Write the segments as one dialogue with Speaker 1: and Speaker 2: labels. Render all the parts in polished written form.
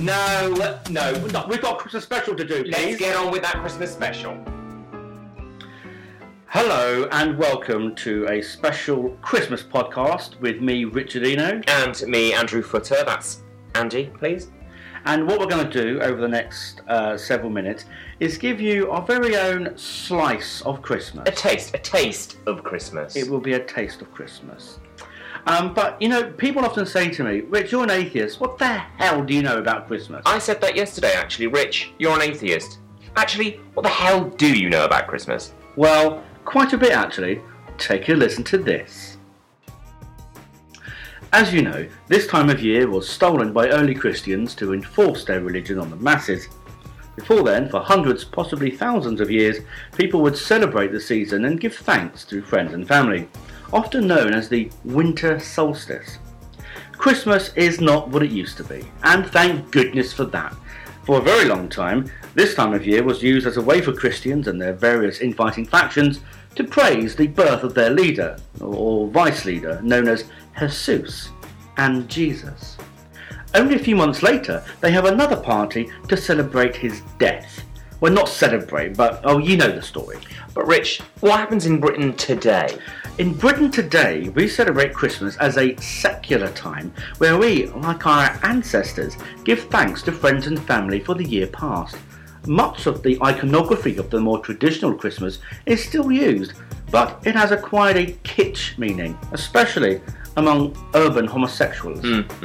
Speaker 1: No, we've got a Christmas special to do, please.
Speaker 2: Let's get on with that Christmas special.
Speaker 1: Hello and welcome to a special Christmas podcast with me, Richard Eno.
Speaker 2: And me, Andrew Footer. That's Andy, please.
Speaker 1: And what we're going to do over the next several minutes is give you our very own slice of Christmas.
Speaker 2: A taste of Christmas.
Speaker 1: It will be a taste of Christmas. But, you know, people often say to me, Rich, you're an atheist. What the hell do you know about Christmas?
Speaker 2: I said that yesterday, actually. Rich, you're an atheist. Actually, what the hell do you know about Christmas?
Speaker 1: Well, quite a bit, actually. Take a listen to this. As you know, this time of year was stolen by early Christians to enforce their religion on the masses. Before then, for hundreds, possibly thousands of years, people would celebrate the season and give thanks to friends and family, often known as the winter solstice. Christmas is not what it used to be, and thank goodness for that. For a very long time, this time of year was used as a way for Christians and their various infighting factions to praise the birth of their leader, or vice leader, known as Jesus and Jesus. Only a few months later, they have another party to celebrate his death. Well, not celebrate, but, you know the story.
Speaker 2: But Rich, what happens in Britain today?
Speaker 1: In Britain today, we celebrate Christmas as a secular time where we, like our ancestors, give thanks to friends and family for the year past. Much of the iconography of the more traditional Christmas is still used, but it has acquired a kitsch meaning, especially among urban homosexuals.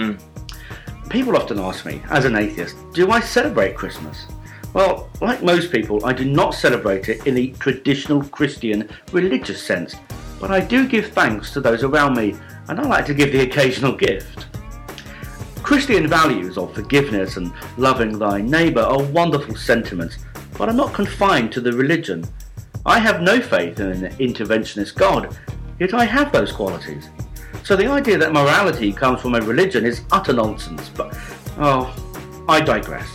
Speaker 1: People often ask me, as an atheist, do I celebrate Christmas? Well, like most people, I do not celebrate it in the traditional Christian religious sense, but I do give thanks to those around me, and I like to give the occasional gift. Christian values of forgiveness and loving thy neighbour are wonderful sentiments, but are not confined to the religion. I have no faith in an interventionist God, yet I have those qualities. So the idea that morality comes from a religion is utter nonsense, but, I digress.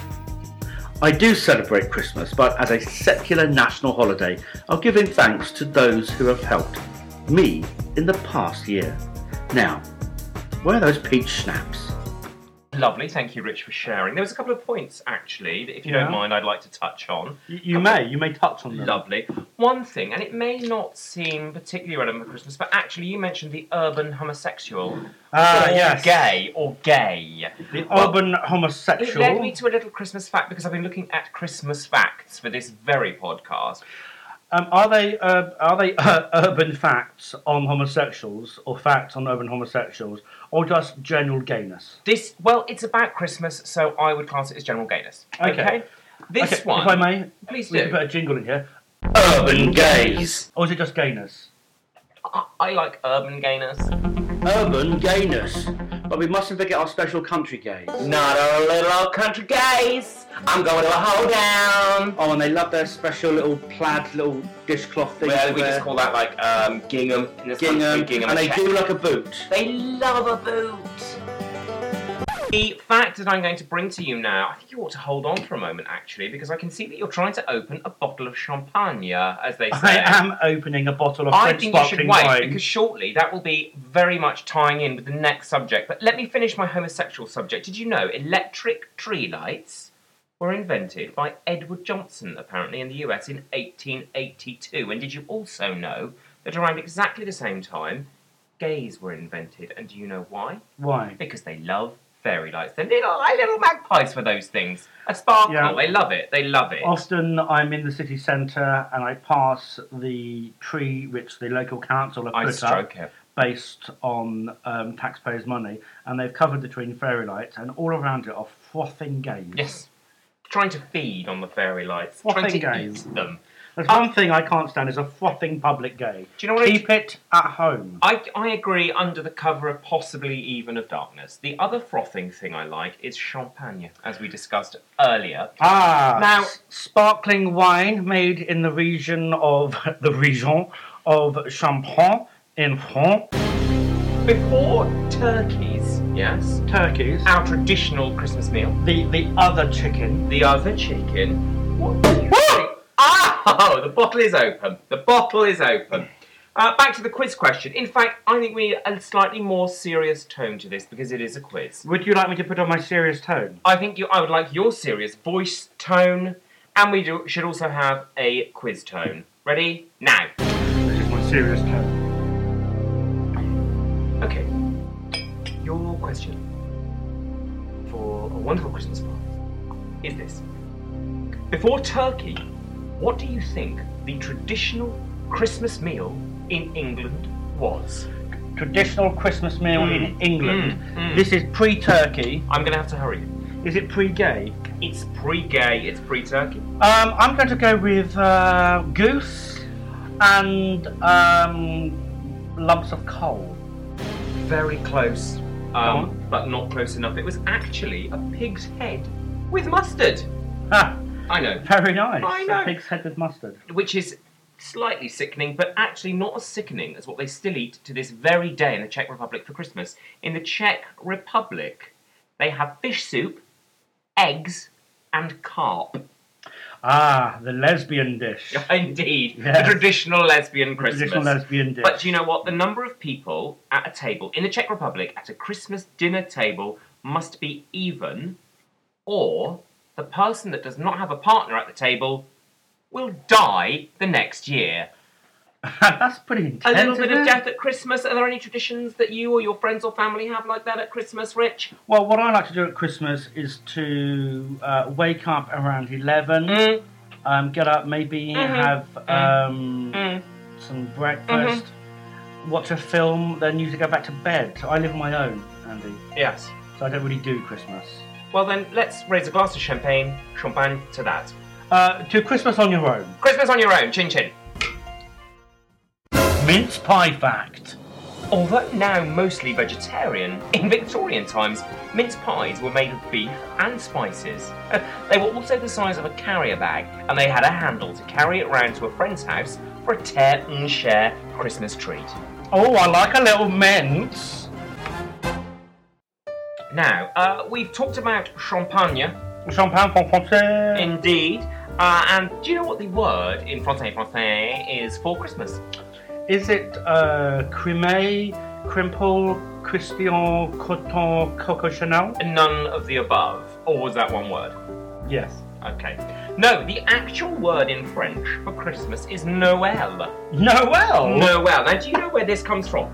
Speaker 1: I do celebrate Christmas, but as a secular national holiday of giving thanks to those who have helped me in the past year. Now, where are those peach schnapps?
Speaker 2: Lovely, thank you, Rich, for sharing. There was a couple of points, actually, that if you don't mind, I'd like to touch on.
Speaker 1: You may touch on them.
Speaker 2: Lovely. One thing, and it may not seem particularly relevant for Christmas, but actually you mentioned the urban homosexual.
Speaker 1: Yes.
Speaker 2: Or gay.
Speaker 1: The urban homosexual.
Speaker 2: It led me to a little Christmas fact, because I've been looking at Christmas facts for this very podcast.
Speaker 1: Are they urban facts on homosexuals, or facts on urban homosexuals, or just general gayness?
Speaker 2: It's about Christmas, so I would class it as general gayness. Okay. This one,
Speaker 1: if I may,
Speaker 2: please
Speaker 1: we
Speaker 2: do.
Speaker 1: can put a jingle in here.
Speaker 2: Urban gays.
Speaker 1: Or is it just gayness?
Speaker 2: I like urban gayness.
Speaker 1: Urban gayness. But we mustn't forget our special country gays.
Speaker 2: Not a little old country gays. I'm going to a hoedown.
Speaker 1: Oh, and they love their special little plaid, little dishcloth things.
Speaker 2: Well, we just call that like gingham.
Speaker 1: Gingham, and they do like a boot.
Speaker 2: They love a boot. The fact that I'm going to bring to you now, I think you ought to hold on for a moment, actually, because I can see that you're trying to open a bottle of champagne, as they say.
Speaker 1: I am opening a bottle of French sparkling wine.
Speaker 2: I think you should wait, because shortly that will be very much tying in with the next subject. But let me finish my homosexual subject. Did you know electric tree lights were invented by Edward Johnson, apparently, in the US in 1882? And did you also know that around exactly the same time, gays were invented? And do you know why?
Speaker 1: Why?
Speaker 2: Because they love fairy lights. They're little magpies for those things. A sparkle. Yeah. They love it.
Speaker 1: Often I'm in the city centre and I pass the tree which the local council have put up based on taxpayers' money, and they've covered the tree in fairy lights, and all around it are frothing gays.
Speaker 2: Yes. Trying to feed on the fairy lights.
Speaker 1: Frothing
Speaker 2: trying to eat them.
Speaker 1: There's one thing I can't stand is a frothing public gay.
Speaker 2: Do you know what?
Speaker 1: Keep it at home.
Speaker 2: I agree, under the cover of possibly even of darkness. The other frothing thing I like is champagne, as we discussed earlier.
Speaker 1: Now, sparkling wine made in the region of Champagne in France.
Speaker 2: Before turkeys, yes?
Speaker 1: Turkeys.
Speaker 2: Our traditional Christmas meal.
Speaker 1: The other chicken.
Speaker 2: The other chicken. What? Oh, the bottle is open. Back to the quiz question. In fact, I think we need a slightly more serious tone to this because it is a quiz.
Speaker 1: Would you like me to put on my serious tone?
Speaker 2: I would like your serious voice tone, and we should also have a quiz tone. Ready? Now.
Speaker 1: This is my serious tone.
Speaker 2: Okay. Your question for a wonderful Christmas party is this. Before turkey, what do you think the traditional Christmas meal in England was?
Speaker 1: Traditional Christmas meal in England. This is pre-turkey.
Speaker 2: I'm going to have to hurry.
Speaker 1: Is it pre-gay?
Speaker 2: It's pre-gay, it's pre-turkey.
Speaker 1: I'm going to go with goose and lumps of coal.
Speaker 2: Very close, but not close enough. It was actually a pig's head with mustard.
Speaker 1: Ah,
Speaker 2: I know.
Speaker 1: very nice.
Speaker 2: I know.
Speaker 1: A pig's head with mustard.
Speaker 2: Which is slightly sickening, but actually not as sickening as what they still eat to this very day in the Czech Republic for Christmas. In the Czech Republic, they have fish soup, eggs, and carp.
Speaker 1: Ah, the lesbian dish.
Speaker 2: Indeed,
Speaker 1: Yes.
Speaker 2: the traditional lesbian Christmas.
Speaker 1: Traditional lesbian dish.
Speaker 2: But do you know what? The number of people at a table in the Czech Republic at a Christmas dinner table must be even, or the person that does not have a partner at the table will die the next year.
Speaker 1: That's pretty
Speaker 2: A
Speaker 1: intense.
Speaker 2: little bit
Speaker 1: isn't
Speaker 2: of
Speaker 1: it?
Speaker 2: death at Christmas. Are there any traditions that you or your friends or family have like that at Christmas, Rich?
Speaker 1: Well, what I like to do at Christmas is to wake up around 11, get up, maybe have some breakfast, watch a film, then usually go back to bed. So I live on my own, Andy,
Speaker 2: Yes.
Speaker 1: so I don't really do Christmas.
Speaker 2: Well then, let's raise a glass of champagne to that.
Speaker 1: To Christmas on your own.
Speaker 2: Christmas on your own, chin chin.
Speaker 1: Mince pie fact.
Speaker 2: Although now mostly vegetarian, in Victorian times, mince pies were made of beef and spices. They were also the size of a carrier bag, and they had a handle to carry it round to a friend's house for a tear and share Christmas treat.
Speaker 1: Oh, I like a little mince.
Speaker 2: Now, we've talked about champagne.
Speaker 1: Champagne français.
Speaker 2: Indeed. And do you know what the word in français is for Christmas?
Speaker 1: Is it crème, crimple, Christian, coton, Coco Chanel?
Speaker 2: None of the above. Or was that one word?
Speaker 1: Yes.
Speaker 2: Okay. No, the actual word in French for Christmas is Noël.
Speaker 1: Noel?
Speaker 2: Noël. Now, do you know where this comes from?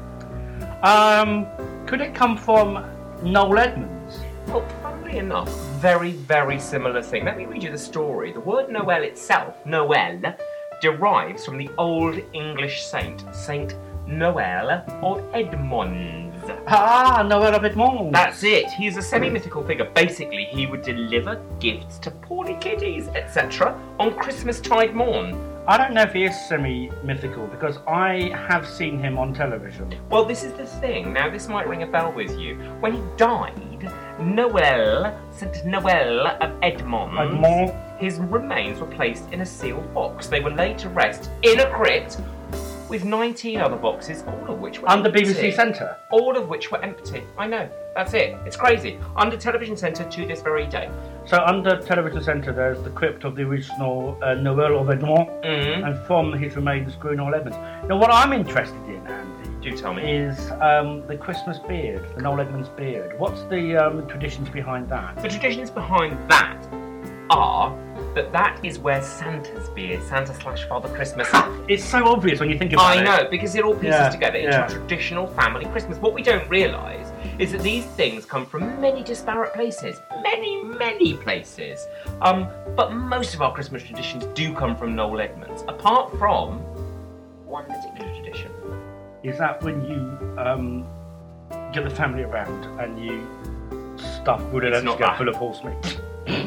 Speaker 1: Could it come from Noel Edmonds?
Speaker 2: Well, funnily enough, very, very similar thing. Let me read you the story. The word Noel itself, Noël, derives from the Old English saint, Saint Noel of Edmonds.
Speaker 1: Ah, Noel of Edmonds.
Speaker 2: That's it. He's a semi-mythical figure. Basically, he would deliver gifts to poorly kiddies, etc. on Christmastide morn.
Speaker 1: I don't know if he is semi-mythical because I have seen him on television.
Speaker 2: Well, this is the thing. Now, this might ring a bell with you. When he died, Noel, Saint Noel of Edmonds, his remains were placed in a sealed box. They were laid to rest in a crypt with 19 other boxes, all of which were
Speaker 1: Under
Speaker 2: empty.
Speaker 1: BBC Centre?
Speaker 2: All of which were empty. I know. That's it. It's crazy. Under Television Centre to this very day.
Speaker 1: So under Television Centre there's the crypt of the original Noel of Edmonds, and from his remains grew Noel Edmonds. Now what I'm interested in, Andy,
Speaker 2: Do tell me.
Speaker 1: is the Christmas beard, the Noel Edmonds beard. What's the traditions behind that?
Speaker 2: The traditions behind that are that is where Santa's beard, Santa/Father Christmas.
Speaker 1: It's so obvious when you think about it.
Speaker 2: I know, because it all pieces together into
Speaker 1: yeah.
Speaker 2: a traditional family Christmas. What we don't realise is that these things come from many disparate places. Many places. But most of our Christmas traditions do come from Noel Edmonds, apart from one particular tradition.
Speaker 1: Is that when you get the family around and you stuff
Speaker 2: It's not
Speaker 1: Buddha
Speaker 2: that.
Speaker 1: full of horse meat?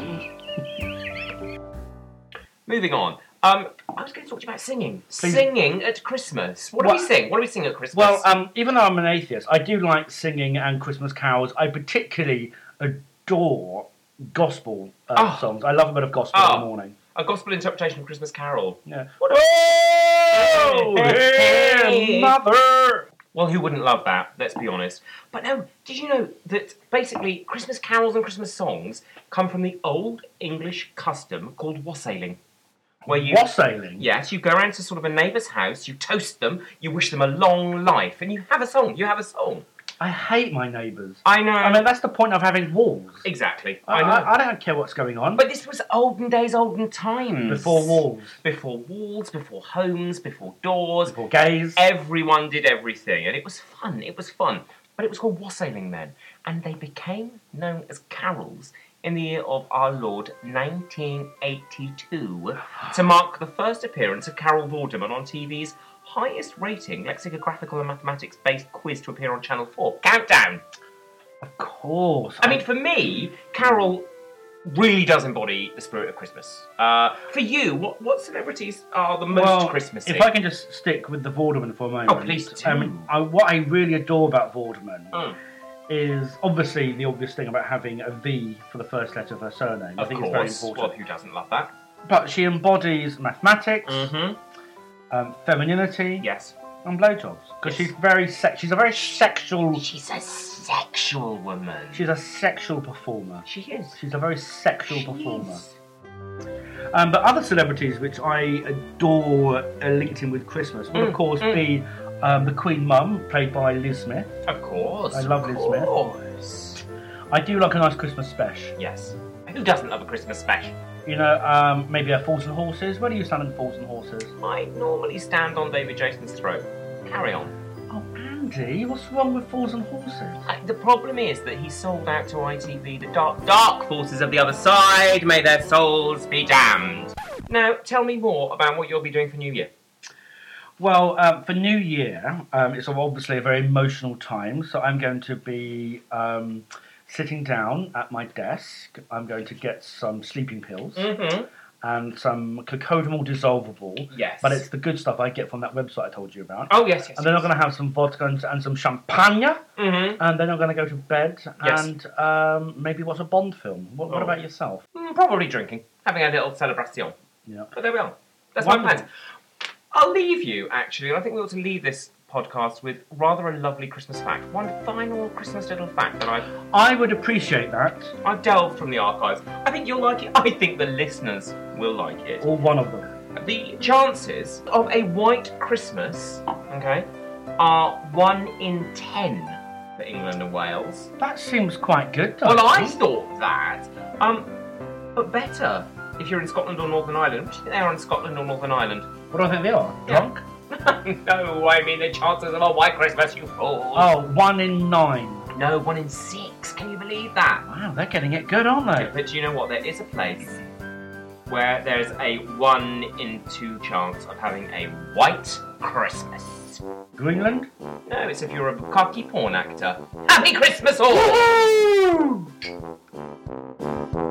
Speaker 2: Moving on. I was going to talk to you about singing.
Speaker 1: Please.
Speaker 2: Singing at Christmas. What do we sing? What do we sing at Christmas?
Speaker 1: Well, even though I'm an atheist, I do like singing and Christmas carols. I particularly adore gospel songs. I love a bit of gospel in the morning.
Speaker 2: A gospel interpretation of Christmas Carol.
Speaker 1: Yeah.
Speaker 2: What
Speaker 1: Oh,
Speaker 2: Hey.
Speaker 1: mother!
Speaker 2: Well, who wouldn't love that? Let's be honest. But no, did you know that basically Christmas carols and Christmas songs come from the old English custom called wassailing? where you...
Speaker 1: Wassailing?
Speaker 2: Yes, you go around to sort of a neighbour's house, you toast them, you wish them a long life, and you have a song.
Speaker 1: I hate my neighbours.
Speaker 2: I know.
Speaker 1: I mean, that's the point of having walls.
Speaker 2: Exactly.
Speaker 1: I
Speaker 2: know.
Speaker 1: I don't care what's going on.
Speaker 2: But this was olden days, olden times.
Speaker 1: Before walls.
Speaker 2: Before walls, before homes, before doors.
Speaker 1: Before gays.
Speaker 2: Everyone did everything, and it was fun. But it was called wassailing then, and they became known as carols in the year of our Lord 1982 to mark the first appearance of Carol Vorderman on TV's highest rating lexicographical and mathematics-based quiz to appear on Channel 4. Countdown!
Speaker 1: Of course.
Speaker 2: I mean, for me, Carol really does embody the spirit of Christmas. For you, what celebrities are the most Christmassy?
Speaker 1: If I can just stick with the Vorderman for a moment.
Speaker 2: Oh, please do.
Speaker 1: What I really adore about Vorderman is obviously the obvious thing about having a V for the first letter of her surname. I think it's very important.
Speaker 2: Well, who doesn't love that?
Speaker 1: But she embodies mathematics, femininity,
Speaker 2: yes,
Speaker 1: and blowjobs. Because she's she's a very sexual...
Speaker 2: She's a sexual woman.
Speaker 1: She's a sexual performer.
Speaker 2: She is.
Speaker 1: She's a very sexual performer. But other celebrities which I adore linked in with Christmas would, of course, be the Queen Mum, played by Liz Smith.
Speaker 2: Of course.
Speaker 1: I love Liz Smith.
Speaker 2: Of course.
Speaker 1: I do like a nice Christmas special.
Speaker 2: Yes. Who doesn't love a Christmas special?
Speaker 1: You know, maybe a Fools and Horses. Where do you stand on Fools and Horses?
Speaker 2: I normally stand on David Jason's throat. Carry on.
Speaker 1: Oh, Andy, what's wrong with Fools and Horses?
Speaker 2: The problem is that he sold out to ITV the dark forces of the other side. May their souls be damned. Now, tell me more about what you'll be doing for New Year.
Speaker 1: Well, for New Year, it's obviously a very emotional time, so I'm going to be sitting down at my desk. I'm going to get some sleeping pills and some Cocodamol dissolvable.
Speaker 2: Yes.
Speaker 1: But it's the good stuff I get from that website I told you about.
Speaker 2: Oh, yes.
Speaker 1: And then I'm going to have some vodka and some champagne. And then I'm going to go to bed and maybe watch a Bond film. What about yourself?
Speaker 2: Probably drinking. Having a little celebration.
Speaker 1: Yeah.
Speaker 2: But there we are. That's my plans. I'll leave you, actually, and I think we ought to leave this podcast with rather a lovely Christmas fact. One final Christmas little fact that
Speaker 1: I would appreciate that.
Speaker 2: I've delved from the archives. I think you'll like it. I think the listeners will like it.
Speaker 1: Or one of them.
Speaker 2: The chances of a white Christmas, are 1 in 10 for England and Wales.
Speaker 1: That seems quite good,
Speaker 2: Well, I thought that. But better if you're in Scotland or Northern Ireland. What do you think they are in Scotland or Northern Ireland?
Speaker 1: What do I think they are? Drunk?
Speaker 2: No, I mean the chances of a white Christmas, you fool.
Speaker 1: Oh, 1 in 9.
Speaker 2: No, 1 in 6. Can you believe that?
Speaker 1: Wow, they're getting it good, aren't they?
Speaker 2: But you know what? There is a place where there's a 1 in 2 chance of having a white Christmas.
Speaker 1: Greenland?
Speaker 2: No, it's if you're a khaki porn actor. Happy Christmas all!
Speaker 1: Woo-hoo!